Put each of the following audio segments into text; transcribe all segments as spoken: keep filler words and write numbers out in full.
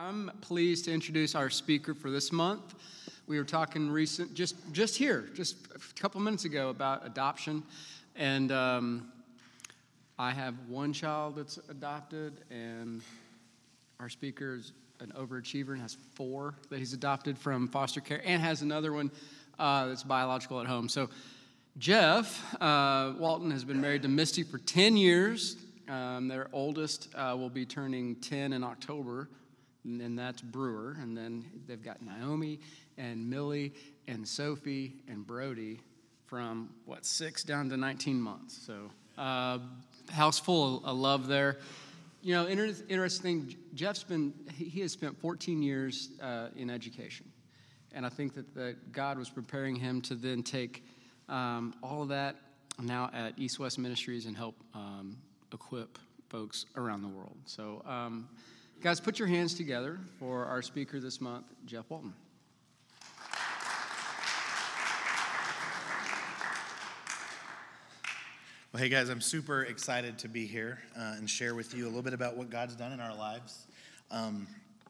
I'm pleased to introduce our speaker for this month. We were talking recent, just just here, just a couple minutes ago about adoption, and um, I have one child that's adopted, and our speaker is an overachiever and has four that he's adopted from foster care, and has another one uh, that's biological at home. So Jeff uh, Walton has been married to Misty for ten years. Um, their oldest uh, will be turning ten in October, and, and that's Brewer. And then they've got Naomi and Millie and Sophie and Brody from, what, six down to nineteen months. So uh, house full of love there. You know, inter- interesting thing, Jeff's been, he, he has spent fourteen years uh, in education. And I think that, that God was preparing him to then take um, all of that now at East West Ministries and help um, equip folks around the world. So, um, guys, put your hands together for our speaker this month, Jeff Walton. Well, hey, guys, I'm super excited to be here uh, and share with you a little bit about what God's done in our lives. Um,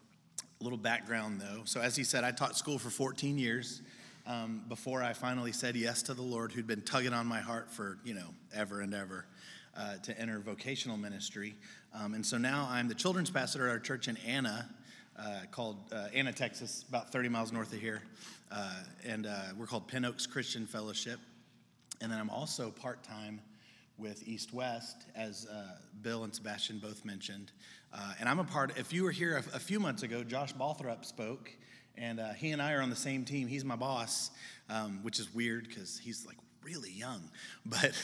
a little background, though. So, as he said, I taught school for fourteen years um, before I finally said yes to the Lord, who'd been tugging on my heart for, you know, ever and ever. Uh, to enter vocational ministry. Um, and so now I'm the children's pastor at our church in Anna, uh, called uh, Anna, Texas, about thirty miles north of here. Uh, and uh, we're called Pin Oaks Christian Fellowship. And then I'm also part-time with East West, as uh, Bill and Sebastian both mentioned. Uh, and I'm a part, if you were here a, a few months ago, Josh Balthrop spoke, and uh, he and I are on the same team. He's my boss, um, which is weird because he's like really young. But...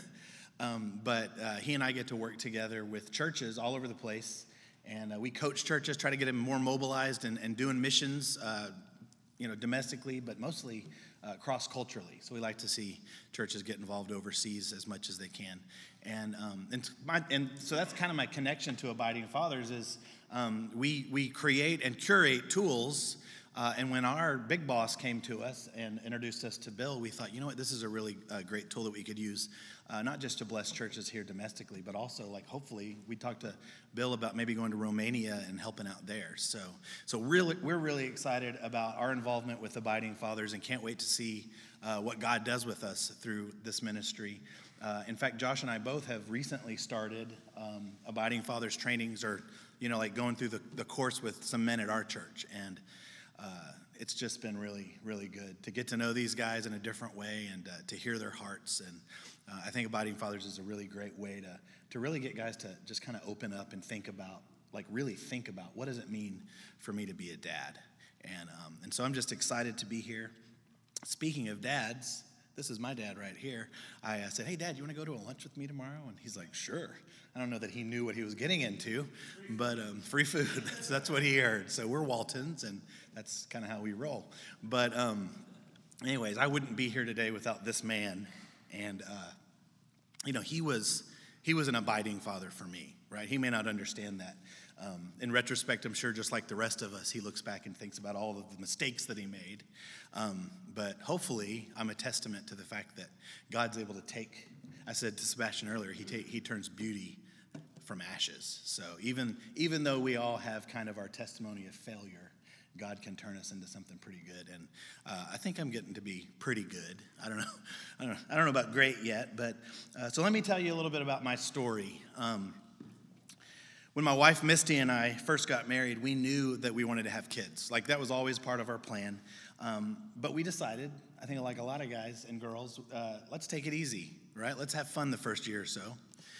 Um, but uh, he and I get to work together with churches all over the place, and uh, we coach churches, try to get them more mobilized and, and doing missions, uh, you know, domestically, but mostly uh, cross-culturally. So we like to see churches get involved overseas as much as they can, and um, and, my, and so that's kind of my connection to Abiding Fathers is um, we we create and curate tools. Uh, and when our big boss came to us and introduced us to Bill, we thought, you know what, this is a really uh, great tool that we could use, uh, not just to bless churches here domestically, but also, like, hopefully, we talked to Bill about maybe going to Romania and helping out there. So, so really, we're really excited about our involvement with Abiding Fathers and can't wait to see uh, what God does with us through this ministry. Uh, in fact, Josh and I both have recently started um, Abiding Fathers trainings, or, you know, like going through the, the course with some men at our church, and Uh, it's just been really, really good to get to know these guys in a different way and uh, to hear their hearts. And uh, I think Abiding Fathers is a really great way to to really get guys to just kind of open up and think about, like really think about, what does it mean for me to be a dad? And um, and so I'm just excited to be here. Speaking of dads, this is my dad right here. I uh, said, hey, Dad, you want to go to a lunch with me tomorrow? And he's like, sure. I don't know that he knew what he was getting into, but um, free food, that's, that's what he heard. So we're Waltons, and that's kind of how we roll. But um, anyways, I wouldn't be here today without this man. And, uh, you know, he was he was an abiding father for me, right? He may not understand that. Um, in retrospect, I'm sure just like the rest of us, he looks back and thinks about all of the mistakes that he made. Um, but hopefully, I'm a testament to the fact that God's able to take, I said to Sebastian earlier, he ta- he turns beauty from ashes. So even even though we all have kind of our testimony of failure, God can turn us into something pretty good. And uh, I think I'm getting to be pretty good. I don't know. I don't know, I don't know about great yet, but uh, so let me tell you a little bit about my story. Um, When my wife Misty and I first got married, we knew that we wanted to have kids. Like, that was always part of our plan. Um, but we decided, I think like a lot of guys and girls, uh, let's take it easy, right? Let's have fun the first year or so.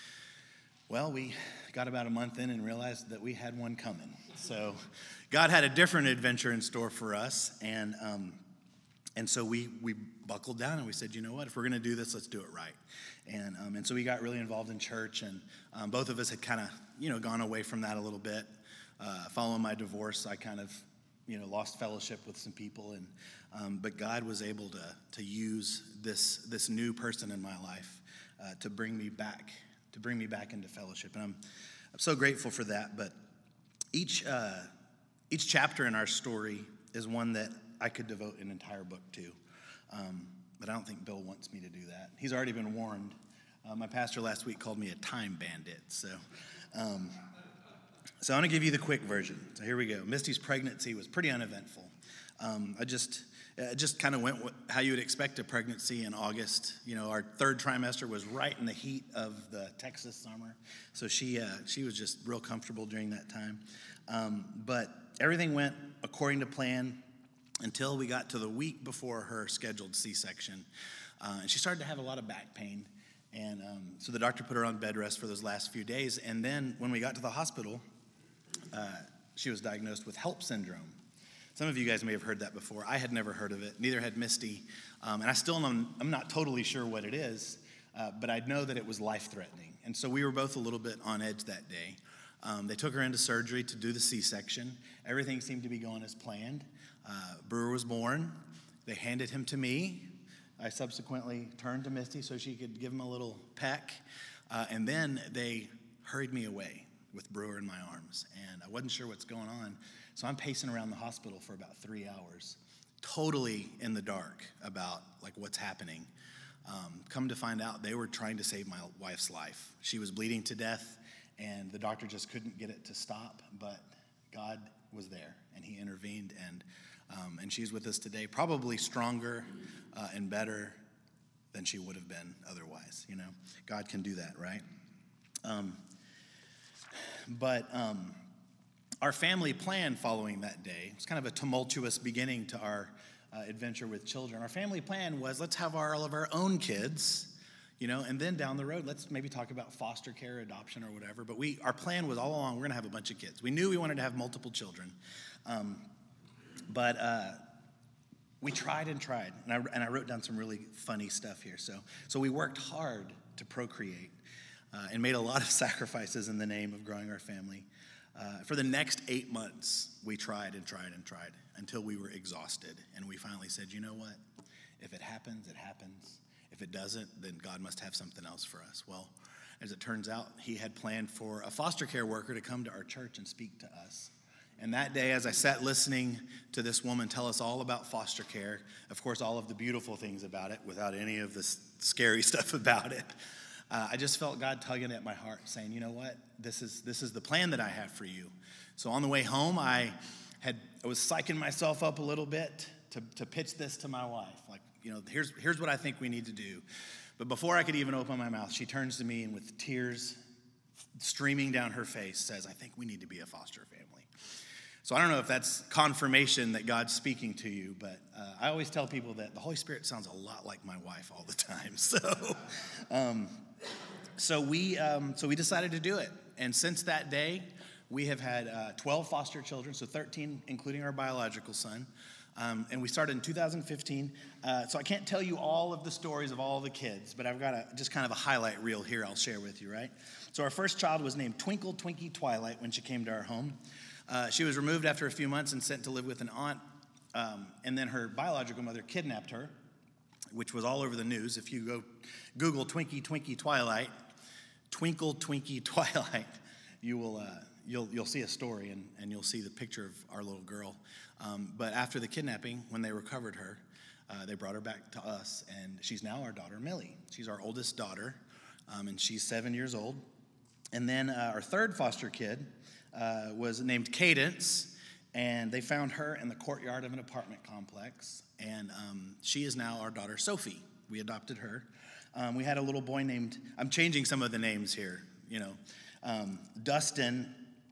Well, we got about a month in and realized that we had one coming. So God had a different adventure in store for us. And um, and so we we buckled down and we said, you know what, if we're going to do this, let's do it right. And um, and so we got really involved in church, and um, both of us had kind of, you know, gone away from that a little bit. Uh, following my divorce, I kind of, you know, lost fellowship with some people, and um, but God was able to to use this this new person in my life uh, to bring me back, to bring me back into fellowship, and I'm I'm so grateful for that. But each uh, each chapter in our story is one that I could devote an entire book to. Um, But I don't think Bill wants me to do that. He's already been warned. Uh, my pastor last week called me a time bandit. So, um, So I want to give you the quick version. So here we go. Misty's pregnancy was pretty uneventful. Um, I just, it just kind of went how you would expect a pregnancy in August. You know, our third trimester was right in the heat of the Texas summer. So she, uh, she was just real comfortable during that time. Um, but everything went according to plan until we got to the week before her scheduled C-section. Uh, and she started to have a lot of back pain. And um, so the doctor put her on bed rest for those last few days. And then when we got to the hospital, uh, she was diagnosed with HELLP syndrome. Some of you guys may have heard that before. I had never heard of it. Neither had Misty. Um, and I still am, I'm not totally sure what it is, uh, but I know that it was life-threatening. And so we were both a little bit on edge that day. Um, they took her into surgery to do the C-section. Everything seemed to be going as planned. Uh, Brewer was born. They handed him to me. I subsequently turned to Misty so she could give him a little peck. Uh, and then they hurried me away with Brewer in my arms. And I wasn't sure what's going on. So I'm pacing around the hospital for about three hours, totally in the dark about like what's happening. Um, come to find out, they were trying to save my wife's life. She was bleeding to death, and the doctor just couldn't get it to stop. But God was there, and He intervened, and um, and she's with us today, probably stronger uh, and better than she would have been otherwise. You know, God can do that, right? Um, but. Um, Our family plan following that day, it was kind of a tumultuous beginning to our uh, adventure with children. Our family plan was, let's have our, all of our own kids, you know, and then down the road, let's maybe talk about foster care, adoption, or whatever. But we, our plan was all along, we're going to have a bunch of kids. We knew we wanted to have multiple children. Um, but uh, we tried and tried, and I, and I wrote down some really funny stuff here. So, so we worked hard to procreate uh, and made a lot of sacrifices in the name of growing our family. Uh, for the next eight months, we tried and tried and tried until we were exhausted. And we finally said, you know what? If it happens, it happens. If it doesn't, then God must have something else for us. Well, as it turns out, He had planned for a foster care worker to come to our church and speak to us. And that day, as I sat listening to this woman tell us all about foster care, of course, all of the beautiful things about it without any of the scary stuff about it, Uh, I just felt God tugging at my heart, saying, you know what, this is this is the plan that I have for you. So on the way home, I had I was psyching myself up a little bit to, to pitch this to my wife. Like, you know, here's, here's what I think we need to do. But before I could even open my mouth, she turns to me and with tears streaming down her face says, I think we need to be a foster family. So I don't know if that's confirmation that God's speaking to you, but uh, I always tell people that the Holy Spirit sounds a lot like my wife all the time. So um, so we um, so we decided to do it. And since that day, we have had uh, twelve foster children, so thirteen, including our biological son. Um, and we started in two thousand fifteen. Uh, so I can't tell you all of the stories of all the kids, but I've got a, just kind of a highlight reel here I'll share with you, right? So our first child was named Twinkle Twinkie Twilight when she came to our home. Uh, she was removed after a few months and sent to live with an aunt. Um, and then her biological mother kidnapped her, which was all over the news. If you go Google Twinkie Twinkie Twilight, Twinkle Twinkie Twilight, you will uh, you'll you'll see a story and, and you'll see the picture of our little girl. Um, but after the kidnapping, when they recovered her, uh, they brought her back to us, and she's now our daughter Millie. She's our oldest daughter, um, and she's seven years old. And then uh, our third foster kid uh, was named Cadence, and they found her in the courtyard of an apartment complex, and um, she is now our daughter Sophie. We adopted her. Um, we had a little boy named, I'm changing some of the names here, you know. Um, Dustin,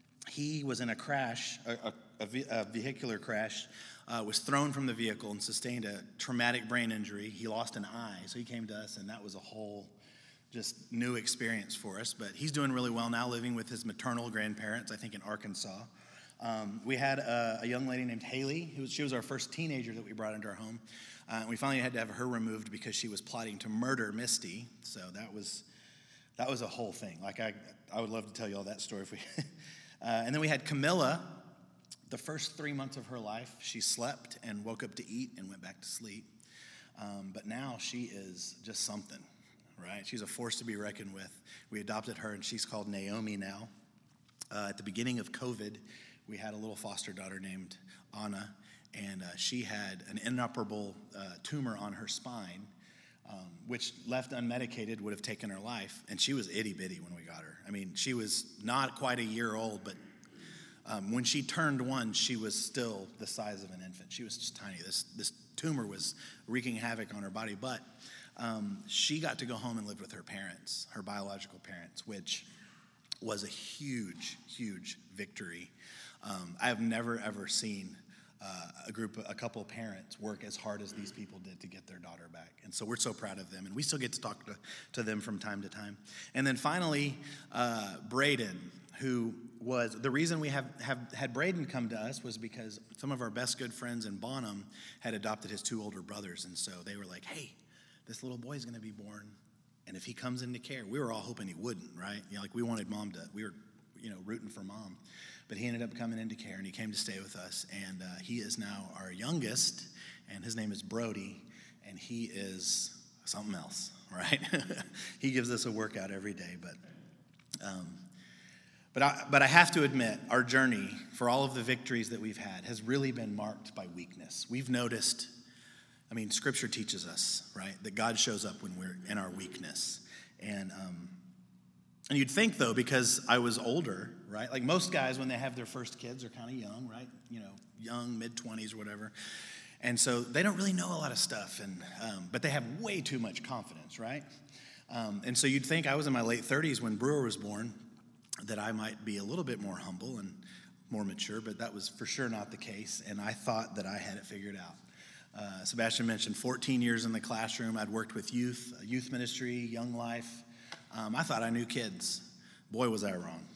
he was in a crash, a, a, a vehicular crash, uh, was thrown from the vehicle and sustained a traumatic brain injury. He lost an eye, so he came to us, and that was a whole just new experience for us. But he's doing really well now, living with his maternal grandparents, I think in Arkansas. Um, we had a, a young lady named Haley, who was, she was our first teenager that we brought into our home. Uh, we finally had to have her removed because she was plotting to murder Misty. So that was that was a whole thing. Like I, I would love to tell you all that story. If we, uh, and then we had Camilla. The first three months of her life, she slept and woke up to eat and went back to sleep. Um, but now she is just something, right? She's a force to be reckoned with. We adopted her, and she's called Naomi now. Uh, at the beginning of COVID, we had a little foster daughter named Anna, and uh, she had an inoperable uh, tumor on her spine, um, which left unmedicated would have taken her life. And she was itty bitty when we got her. I mean, she was not quite a year old, but Um, when she turned one, she was still the size of an infant. She was just tiny. This, this tumor was wreaking havoc on her body. But um, she got to go home and live with her parents, her biological parents, which was a huge, huge victory. Um, I have never, ever seen uh, a group, a couple of parents work as hard as these people did to get their daughter back. And so we're so proud of them. And we still get to talk to, to them from time to time. And then finally, uh, Braden, who was, the reason we have, have had Braden come to us was because some of our best good friends in Bonham had adopted his two older brothers. And so they were like, hey, this little boy's going to be born. And if he comes into care, we were all hoping he wouldn't, right? You know, like we wanted mom to, we were, you know, rooting for mom. But he ended up coming into care, and he came to stay with us. And uh, he is now our youngest, and his name is Brody, and he is something else, right? He gives us a workout every day. But um, but I, but I have to admit, our journey, for all of the victories that we've had, has really been marked by weakness. We've noticed, I mean, Scripture teaches us, right, that God shows up when we're in our weakness. And um, and you'd think, though, because I was older, right? Like most guys, when they have their first kids, are kind of young, right? You know, young, mid-twenties or whatever. And so they don't really know a lot of stuff, and um, but they have way too much confidence, right? Um, and so you'd think I was in my late thirties when Brewer was born, that I might be a little bit more humble and more mature, but that was for sure not the case, and I thought that I had it figured out. Uh, Sebastian mentioned fourteen years in the classroom. I'd worked with youth, youth ministry, Young Life. Um, I thought I knew kids. Boy, was I wrong.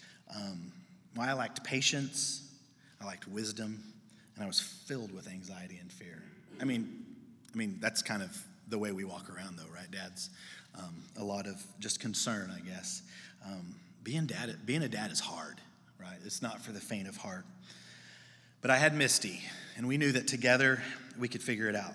Um, well, I lacked patience, I lacked wisdom, and I was filled with anxiety and fear. I mean, I mean that's kind of the way we walk around, though, right, dads? Um, a lot of just concern, I guess. Um, being dad, being a dad is hard, right? It's not for the faint of heart. But I had Misty, and we knew that together we could figure it out.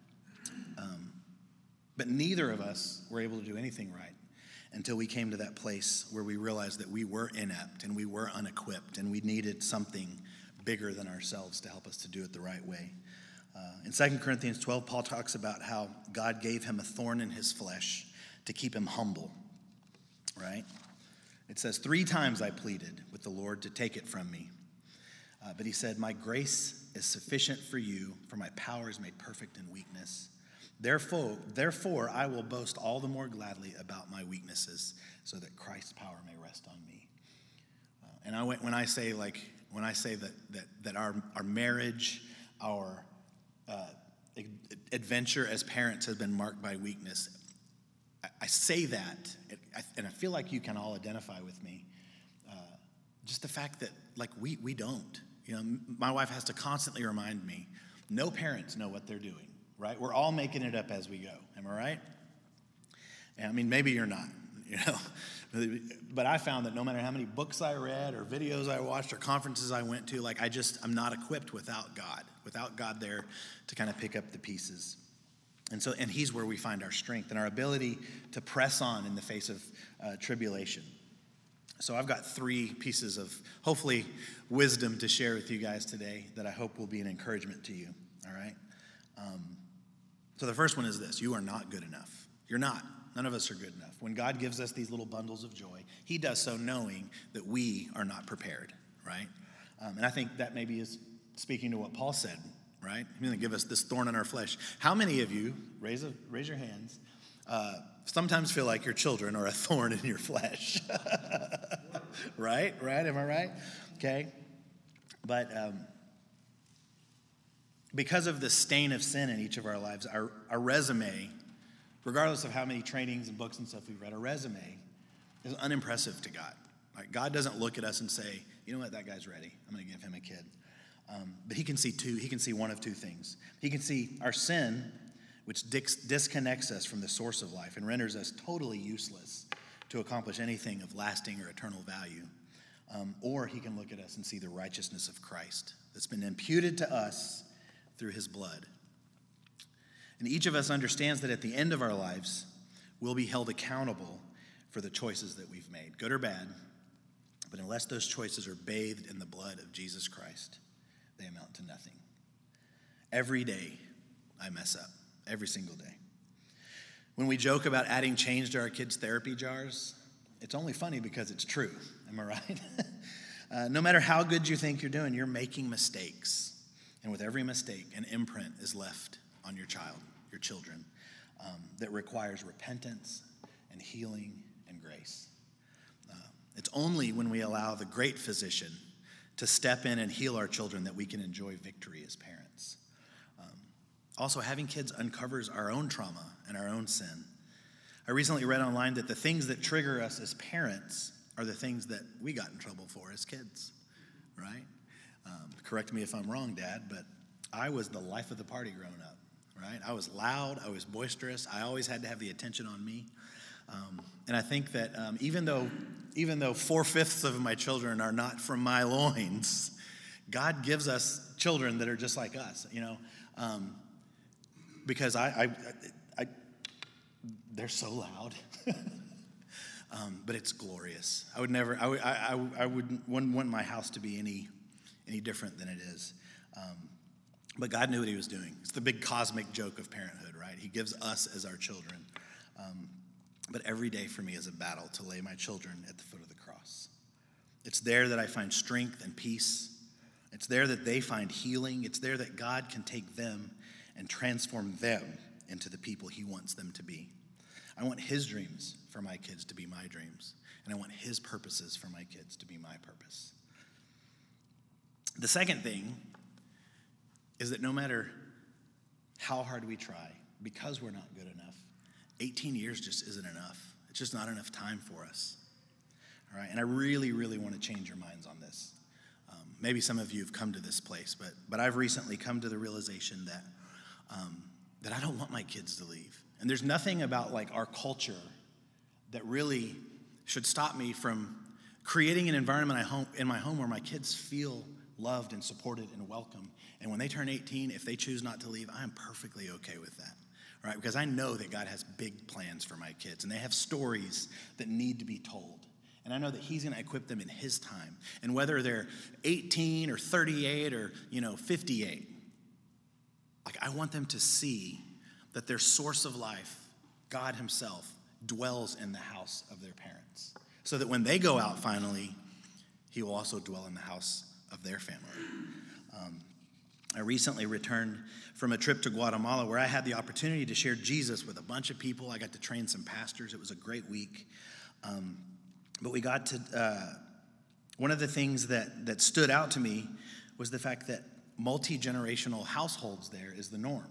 Um, but neither of us were able to do anything right until we came to that place where we realized that we were inept and we were unequipped and we needed something bigger than ourselves to help us to do it the right way. Uh, in Second Corinthians twelve, Paul talks about how God gave him a thorn in his flesh to keep him humble, right? It says, three times I pleaded with the Lord to take it from me. Uh, but he said, my grace is sufficient for you, for my power is made perfect in weakness. Therefore, therefore, I will boast all the more gladly about my weaknesses, so that Christ's power may rest on me. Uh, and I went, when I say like when I say that that that our our marriage, our uh, adventure as parents has been marked by weakness, I, I say that, and I feel like you can all identify with me. Uh, just the fact that like we we don't, you know, my wife has to constantly remind me, no parents know what they're doing. Right? We're all making it up as we go. Am I right? And I mean, maybe you're not, you know. But I found that no matter how many books I read or videos I watched or conferences I went to, like I just, I'm not equipped without God, without God there to kind of pick up the pieces. And so, and he's where we find our strength and our ability to press on in the face of uh, tribulation. So I've got three pieces of, hopefully, wisdom to share with you guys today that I hope will be an encouragement to you, all right? Um, So the first one is this: you are not good enough. You're not. None of us are good enough. When God gives us these little bundles of joy, he does so knowing that we are not prepared, right? Um, and I think that maybe is speaking to what Paul said, right? He's going to give us this thorn in our flesh. How many of you, raise, a, raise your hands, uh, sometimes feel like your children are a thorn in your flesh? Right? Right? Am I right? Okay. But um, because of the stain of sin in each of our lives, our, our resume, regardless of how many trainings and books and stuff we've read, our resume is unimpressive to God. Like, God doesn't look at us and say, you know what, that guy's ready. I'm going to give him a kid. Um, but he can see two. He can see one of two things. He can see our sin, which dis- disconnects us from the source of life and renders us totally useless to accomplish anything of lasting or eternal value. Um, or he can look at us and see the righteousness of Christ that's been imputed to us through his blood. And each of us understands that at the end of our lives, we'll be held accountable for the choices that we've made, good or bad. But unless those choices are bathed in the blood of Jesus Christ, they amount to nothing. Every day, I mess up. Every single day. When we joke about adding change to our kids' therapy jars, it's only funny because it's true. Am I right? Uh, no matter how good you think you're doing, you're making mistakes. And with every mistake, an imprint is left on your child, your children, um, that requires repentance and healing and grace. Uh, it's only when we allow the great physician to step in and heal our children that we can enjoy victory as parents. Um, also, having kids uncovers our own trauma and our own sin. I recently read online that the things that trigger us as parents are the things that we got in trouble for as kids, right? Um, correct me if I'm wrong, Dad, but I was the life of the party growing up, right? I was loud, I was boisterous, I always had to have the attention on me. Um, and I think that um, even though even though four-fifths of my children are not from my loins, God gives us children that are just like us, you know, um, because I, I, I, they're so loud. um, but it's glorious. I would never, I, would, I, I, I wouldn't, wouldn't want my house to be any, any different than it is. Um, but God knew what he was doing. It's the big cosmic joke of parenthood, right? He gives us as our children. Um, But every day for me is a battle to lay my children at the foot of the cross. It's there that I find strength and peace. It's there that they find healing. It's there that God can take them and transform them into the people he wants them to be. I want his dreams for my kids to be my dreams, and I want his purposes for my kids to be my purpose. The second thing is that no matter how hard we try, because we're not good enough, eighteen years just isn't enough. It's just not enough time for us. All right, and I really, really want to change your minds on this. Um, maybe some of you have come to this place, but but I've recently come to the realization that um, that I don't want my kids to leave. And there's nothing about like our culture that really should stop me from creating an environment I home, in my home where my kids feel loved and supported and welcome. And when they turn eighteen, if they choose not to leave, I am perfectly okay with that. Right? Because I know that God has big plans for my kids, and they have stories that need to be told. And I know that he's going to equip them in his time. And whether they're eighteen or thirty-eight or, you know, fifty-eight, like I want them to see that their source of life, God himself, dwells in the house of their parents. So that when they go out finally, he will also dwell in the house of their family. Um, I recently returned from a trip to Guatemala where I had the opportunity to share Jesus with a bunch of people. I got to train some pastors. It was a great week. Um, but we got to, uh, one of the things that, that stood out to me was the fact that multi-generational households there is the norm.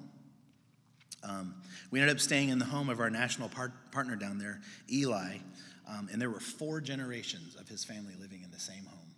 Um, we ended up staying in the home of our national par- partner down there, Eli, um, and there were four generations of his family living in the same home.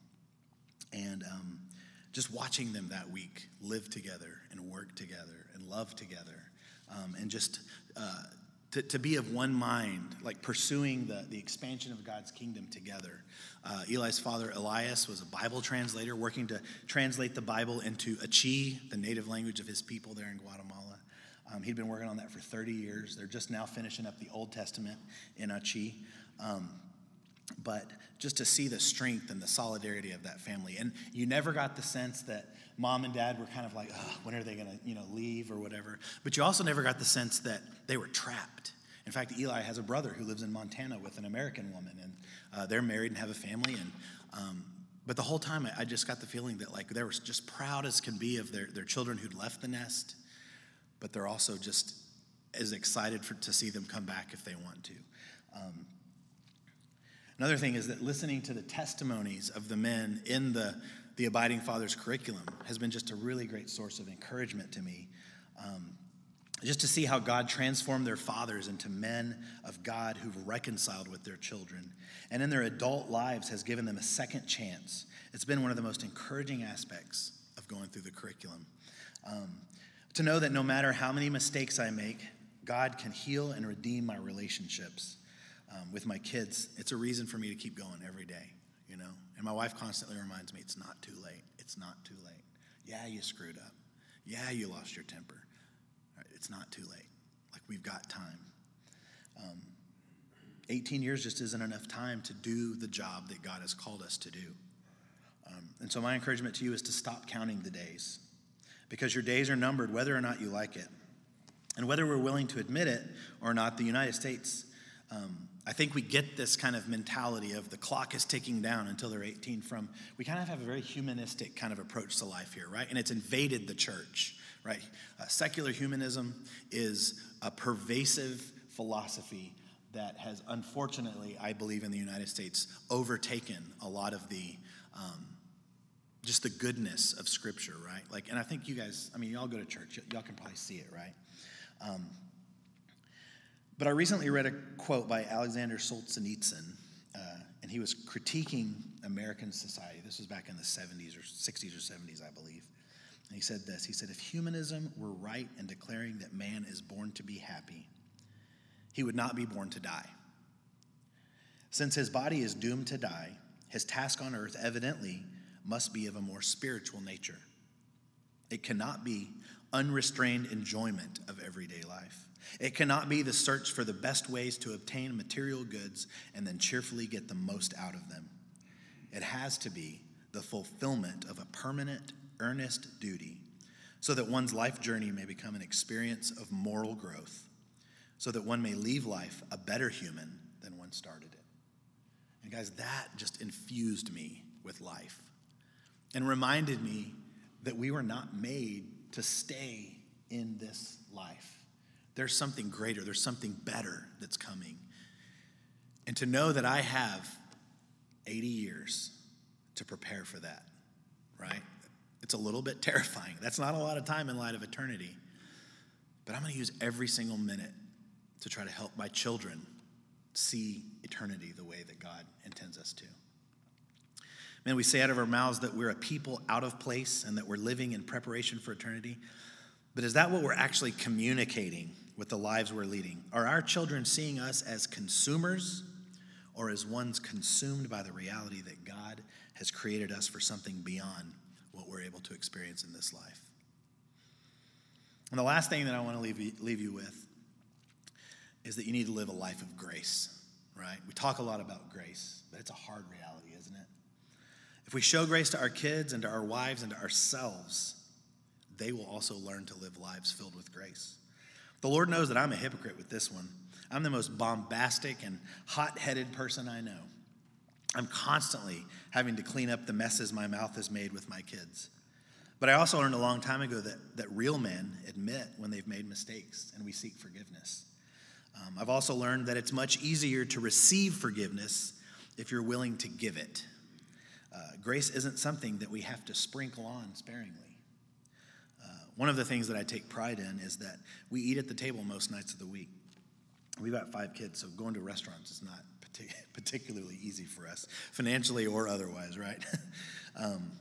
And um, just watching them that week live together and work together and love together, um, and just uh, to, to be of one mind, like pursuing the, the expansion of God's kingdom together. Uh, Eli's father, Elias, was a Bible translator working to translate the Bible into Achi, the native language of his people there in Guatemala. Um, he'd been working on that for thirty years. They're just now finishing up the Old Testament in Achi. Um, but just to see the strength and the solidarity of that family. And you never got the sense that mom and dad were kind of like, oh, when are they going to, you know, leave or whatever. But you also never got the sense that they were trapped. In fact, Eli has a brother who lives in Montana with an American woman, and uh, they're married and have a family. And um, but the whole time, I, I just got the feeling that like they were just proud as can be of their, their children who'd left the nest, but they're also just as excited for, to see them come back if they want to. Um, Another thing is that listening to the testimonies of the men in the, the Abiding Fathers curriculum has been just a really great source of encouragement to me. Um, just to see how God transformed their fathers into men of God who've reconciled with their children, and in their adult lives has given them a second chance. It's been one of the most encouraging aspects of going through the curriculum. Um, to know that no matter how many mistakes I make, God can heal and redeem my relationships. Um, with my kids, it's a reason for me to keep going every day, you know? And my wife constantly reminds me, it's not too late. It's not too late. Yeah, you screwed up. Yeah, you lost your temper. Right, it's not too late. Like, we've got time. Um, eighteen years just isn't enough time to do the job that God has called us to do. Um, and so my encouragement to you is to stop counting the days, because your days are numbered whether or not you like it. And whether we're willing to admit it or not, the United States Um, I think we get this kind of mentality of the clock is ticking down until they're eighteen from, we kind of have a very humanistic kind of approach to life here, right? And it's invaded the church, right? Uh, secular humanism is a pervasive philosophy that has unfortunately, I believe in the United States, overtaken a lot of the, um, just the goodness of Scripture, right? Like, and I think you guys, I mean, y'all go to church, y- y'all can probably see it, right? Um, but I recently read a quote by Alexander Solzhenitsyn, uh, and he was critiquing American society. This was back in the seventies or sixties or seventies, I believe. And he said this, he said, if humanism were right in declaring that man is born to be happy, he would not be born to die. Since his body is doomed to die, his task on earth evidently must be of a more spiritual nature. It cannot be unrestrained enjoyment of everyday life. It cannot be the search for the best ways to obtain material goods and then cheerfully get the most out of them. It has to be the fulfillment of a permanent, earnest duty so that one's life journey may become an experience of moral growth, so that one may leave life a better human than one started it. And guys, that just infused me with life and reminded me that we were not made to stay in this life. There's something greater, there's something better that's coming. And to know that I have eighty years to prepare for that, right? It's a little bit terrifying. That's not a lot of time in light of eternity. But I'm going to use every single minute to try to help my children see eternity the way that God intends us to. Man, we say out of our mouths that we're a people out of place and that we're living in preparation for eternity. But is that what we're actually communicating with the lives we're leading? Are our children seeing us as consumers or as ones consumed by the reality that God has created us for something beyond what we're able to experience in this life? And the last thing that I want to leave you, leave you with is that you need to live a life of grace, right? We talk a lot about grace, but it's a hard reality, isn't it? If we show grace to our kids and to our wives and to ourselves, they will also learn to live lives filled with grace. The Lord knows that I'm a hypocrite with this one. I'm the most bombastic and hot-headed person I know. I'm constantly having to clean up the messes my mouth has made with my kids. But I also learned a long time ago that, that real men admit when they've made mistakes, and we seek forgiveness. Um, I've also learned that it's much easier to receive forgiveness if you're willing to give it. Uh, grace isn't something that we have to sprinkle on sparingly. Uh, one of the things that I take pride in is that we eat at the table most nights of the week. We've got five kids, so going to restaurants is not partic- particularly easy for us, financially or otherwise, right? um,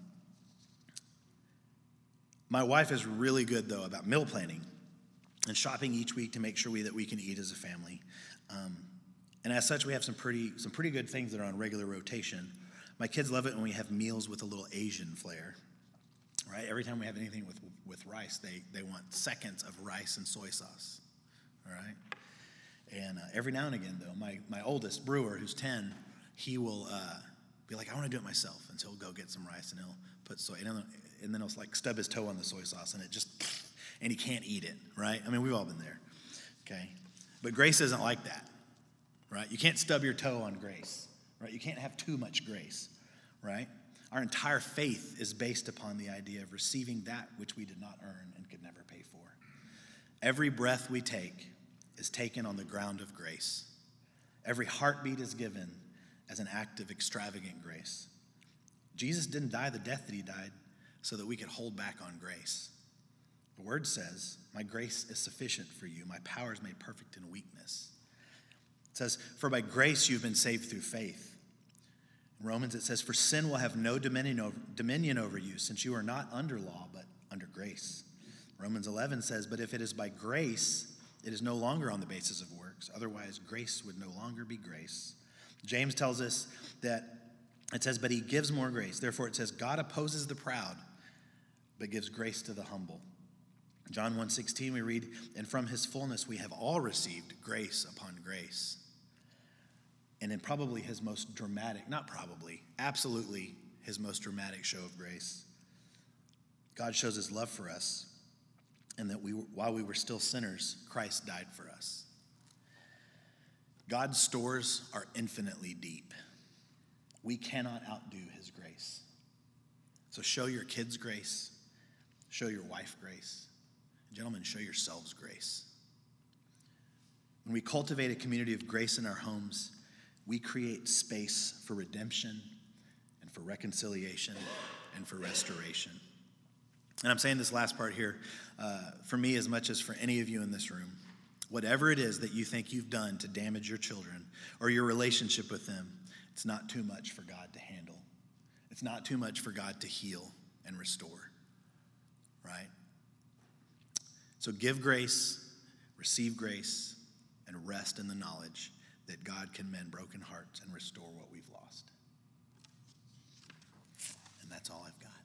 my wife is really good, though, about meal planning and shopping each week to make sure we, that we can eat as a family. Um, and as such, we have some pretty some pretty good things that are on regular rotation. My kids love it when we have meals with a little Asian flair, right? Every time we have anything with, with rice, they, they want seconds of rice and soy sauce, all right? And uh, every now and again, though, my, my oldest, Brewer, who's ten, he will uh, be like, I want to do it myself. And so he'll go get some rice and he'll put soy, and then, and then he'll like stub his toe on the soy sauce and it just, and he can't eat it, right? I mean, we've all been there, okay? But grace isn't like that, right? You can't stub your toe on grace, right? You can't have too much grace, right? Our entire faith is based upon the idea of receiving that which we did not earn and could never pay for. Every breath we take is taken on the ground of grace. Every heartbeat is given as an act of extravagant grace. Jesus didn't die the death that he died so that we could hold back on grace. The word says, my grace is sufficient for you. My power is made perfect in weakness. It says, for by grace you've been saved through faith. In Romans it says, for sin will have no dominion over, dominion over you, since you are not under law, but under grace. Romans eleven says, but if it is by grace, it is no longer on the basis of works. Otherwise, grace would no longer be grace. James tells us that it says, but he gives more grace. Therefore, it says, God opposes the proud, but gives grace to the humble. John one sixteen, we read, and from his fullness we have all received grace upon grace. And in probably his most dramatic, not probably, absolutely his most dramatic show of grace, God shows his love for us, and that we, while we were still sinners, Christ died for us. God's stores are infinitely deep. We cannot outdo his grace. So show your kids grace. Show your wife grace. Gentlemen, show yourselves grace. When we cultivate a community of grace in our homes, we create space for redemption and for reconciliation and for restoration. And I'm saying this last part here uh, for me as much as for any of you in this room. Whatever it is that you think you've done to damage your children or your relationship with them, it's not too much for God to handle. It's not too much for God to heal and restore, right? So give grace, receive grace, and rest in the knowledge that God can mend broken hearts and restore what we've lost. And that's all I've got.